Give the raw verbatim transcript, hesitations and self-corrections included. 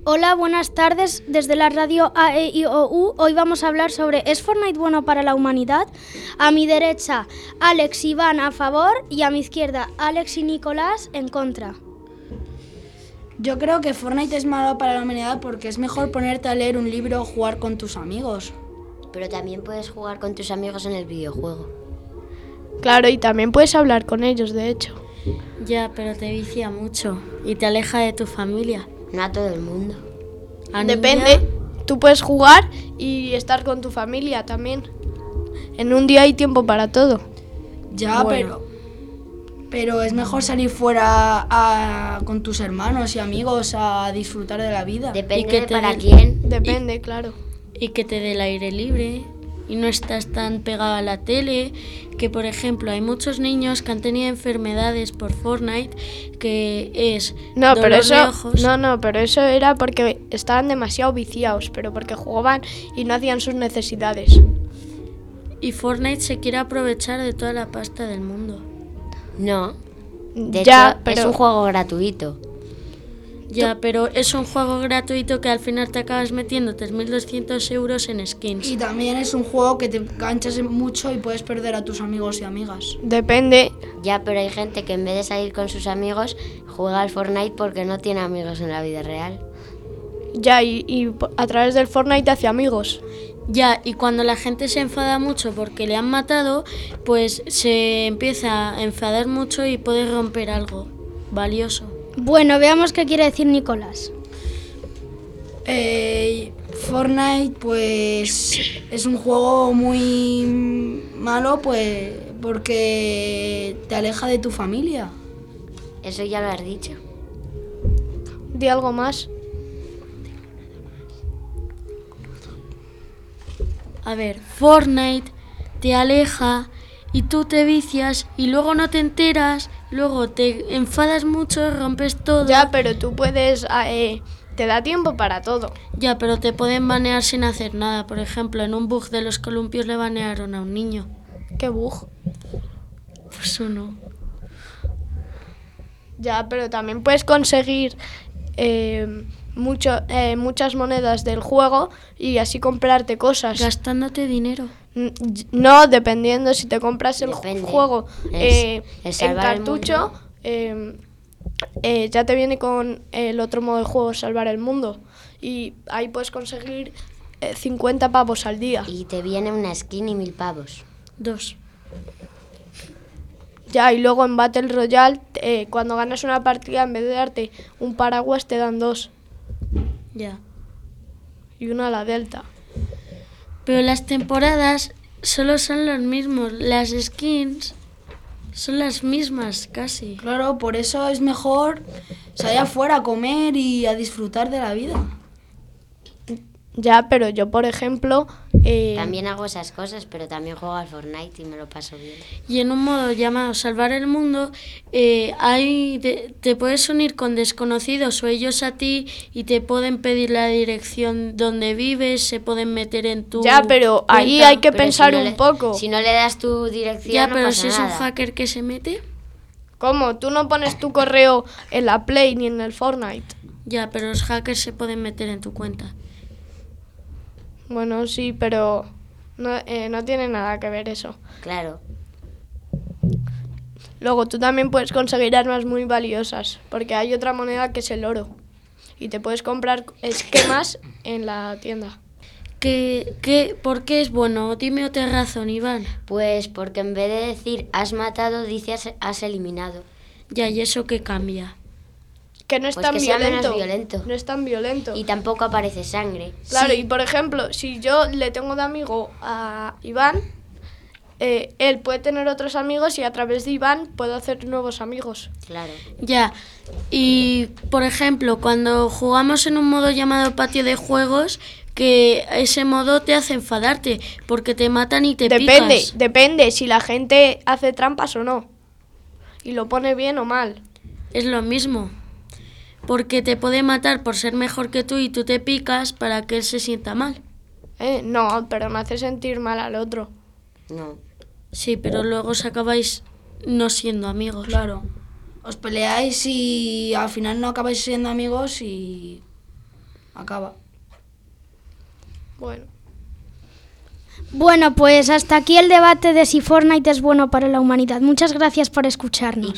Hola, buenas tardes. Desde la radio A E I O U, hoy vamos a hablar sobre ¿es Fortnite bueno para la humanidad? A mi derecha, Alex y Iván a favor y a mi izquierda, Alex y Nicolás en contra. Yo creo que Fortnite es malo para la humanidad porque es mejor ponerte a leer un libro o jugar con tus amigos. Pero también puedes jugar con tus amigos en el videojuego. Claro, y también puedes hablar con ellos, de hecho. Ya, pero te vicia mucho y te aleja de tu familia. No a todo el mundo. A Depende. niña, Tú puedes jugar y estar con tu familia también. En un día hay tiempo para todo. Ya, Bueno. pero pero es mejor salir fuera a- con tus hermanos y amigos a disfrutar de la vida. Depende ¿Y qué de te para den? quién. Depende, claro. y que te dé el aire libre y no estás tan pegado a la tele. Que, por ejemplo, hay muchos niños que han tenido enfermedades por Fortnite, que es No, dolor pero eso, de ojos. no, no, pero eso era porque estaban demasiado viciados, pero porque jugaban y no hacían sus necesidades. Y Fortnite se quiere aprovechar de toda la pasta del mundo. No. De Ya, hecho, pero es un juego gratuito. Ya, pero es un juego gratuito que al final te acabas metiendo tres mil doscientos euros en skins. Y también es un juego que te enganchas mucho y puedes perder a tus amigos y amigas. depende. Ya, pero hay gente que en vez de salir con sus amigos juega al Fortnite porque no tiene amigos en la vida real. Ya, y, y a través del Fortnite hace amigos. Ya, y cuando la gente se enfada mucho porque le han matado, pues se empieza a enfadar mucho y puede romper algo valioso. Bueno, veamos qué quiere decir Nicolás. Eh, Fortnite pues es un juego muy malo pues porque te aleja de tu familia. Eso ya lo has dicho. Di algo más. A ver, Fortnite te aleja y tú te vicias y luego no te enteras, luego te enfadas mucho, rompes todo. Ya, pero tú puedes... eh, te da tiempo para todo. Ya, pero te pueden banear sin hacer nada. Por ejemplo, en un bug de los columpios le banearon a un niño. ¿Qué bug? Pues uno. Ya, pero también puedes conseguir eh, mucho, eh, muchas monedas del juego y así comprarte cosas. Gastándote dinero. N- No, dependiendo si te compras el Depende. juego Es- eh, es en salvar el cartucho, mundo. eh, eh, ya te viene con el otro modo de juego, salvar el mundo. Y ahí puedes conseguir eh, cincuenta pavos al día. Y te viene una skin y mil pavos. Dos. Ya, y luego en Battle Royale, eh, cuando ganas una partida, en vez de darte un paraguas, te dan dos. Ya. Y una a la Delta. Pero las temporadas solo son los mismos. Las skins son las mismas casi. Claro, por eso es mejor salir afuera a comer y a disfrutar de la vida. Ya, pero yo, por ejemplo... eh, También hago esas cosas, pero también juego al Fortnite y me lo paso bien. Y en un modo llamado Salvar el Mundo, eh, hay de- te puedes unir con desconocidos o ellos a ti y te pueden pedir la dirección donde vives, se pueden meter en tu Ya, pero ahí cuenta. hay que Pero pensar si no un le- poco. Si no le das tu dirección, Ya, no pero pasa si es un nada. hacker que se mete, ¿Cómo? Tú no pones tu correo en la Play ni en el Fortnite. ya, pero los hackers se pueden meter en tu cuenta. Bueno, sí, pero no, eh, no tiene nada que ver eso. Claro. Luego tú también puedes conseguir armas muy valiosas, porque hay otra moneda que es el oro. Y te puedes comprar esquemas en la tienda. ¿Qué, qué, ¿Por qué es bueno? Dime otra razón, Iván. Pues porque en vez de decir has matado, dice has, has eliminado. Ya, ¿y eso qué cambia? Que no es Pues tan que sea menos violento. violento. No es tan violento. Y tampoco aparece sangre. Claro, Sí. y por ejemplo, si yo le tengo de amigo a Iván, eh, él puede tener otros amigos y a través de Iván puedo hacer nuevos amigos. Claro. Ya, y por ejemplo, cuando jugamos en un modo llamado patio de juegos, que ese modo te hace enfadarte, porque te matan y te Depende, picas. depende si la gente hace trampas o no. Y lo pone bien o mal. Es lo mismo, porque te puede matar por ser mejor que tú y tú te picas para que él se sienta mal. Eh, no, pero me hace sentir mal al otro. No. Sí, pero luego os acabáis no siendo amigos. Claro. Os peleáis y al final no acabáis siendo amigos y acaba. Bueno. Bueno, pues hasta aquí el debate de si Fortnite es bueno para la humanidad. Muchas gracias por escucharnos.